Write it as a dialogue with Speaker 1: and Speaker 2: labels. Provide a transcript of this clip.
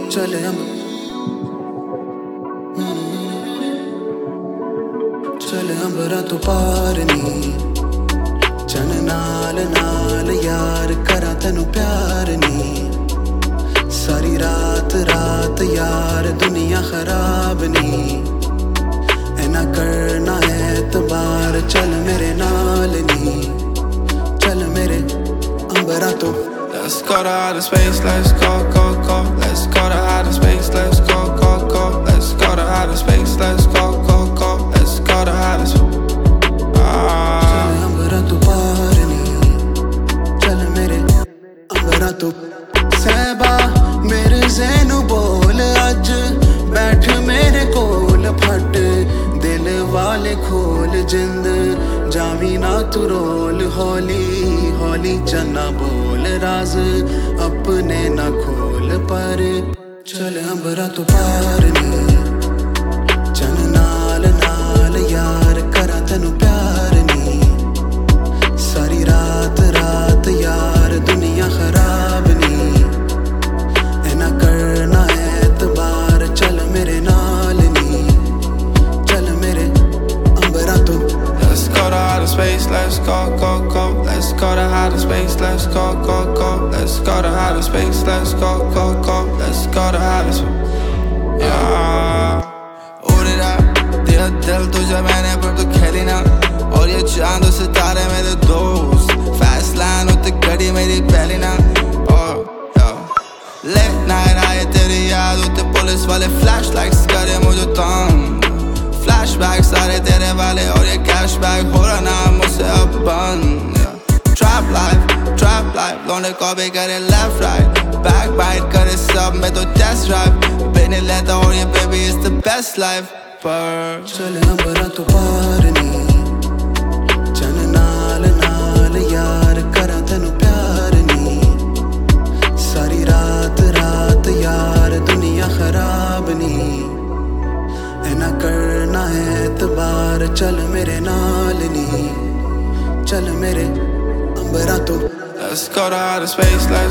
Speaker 1: चले हम चले अंबरा तो पार नी चन नाल नाल यार करा तेनू प्यार नी सारी रात रात यार दुनिया खराब नी ऐना करना है एतबार चल मेरे नाल नी चल मेरे अंबरा तो
Speaker 2: Let's go to outer space, let's go, go, go. Let's go to outer space, let's go, go, go. Let's go to outer space, let's go, go, go. Let's go to outer space.
Speaker 1: चल अंबरा तो पार नी चल मेरे अंबरा तो सहबा मेरे ज़हनू बोल अज बैठ मेरे कोल फट दिल वाले खोल जिंद जावी ना तू रोल हौली हौली चना बोल राज अपने ना खोल पर चल अंबरा तो पार नी चन नाल नाल यार करा तेनू प्यार नी सारी रात रात यार दुनिया खराब नी ऐना करना एतबार चल मेरे नाल नी चल मेरे अंबरा तो
Speaker 2: Let's go to outer space, let's go, go, go. Let's go to outer space, let's go, go, go. Let's go to outer space, let's go, go, go. Let's go to outer space. Yeah. उड़ रहा तेरा दिल तुझे मैंने पर तू खेली ना और ये चांद और सितारे मेरे दोस्त फैस्ट लाइन उतनी घड़ी मेरी पहली ना और लेट नाइट आए तेरी याद उतने पुलिस वाले फ्लैश लाइट्स करे मुझे तंग फ्लैशबैक सारे तेरे वाले और ये कैशबैक हो रहा ना मुझसे अब बंद ट्रैप लाइफ लोने को भी करे लेफ्ट राइट बैक बाइट करे सब में तो टेस्ट ड्राइव बेने लेता और ये baby is the best life पर
Speaker 1: चले अंबरा तो पार नी चन नाल नाल यार करा तेनू प्यार नी सारी रात रात यार दुनिया खराब नी ऐना करना है एतबार चल मेरे नाल नी चल मेरे अंबरा तो
Speaker 2: Let's go to outer space, let's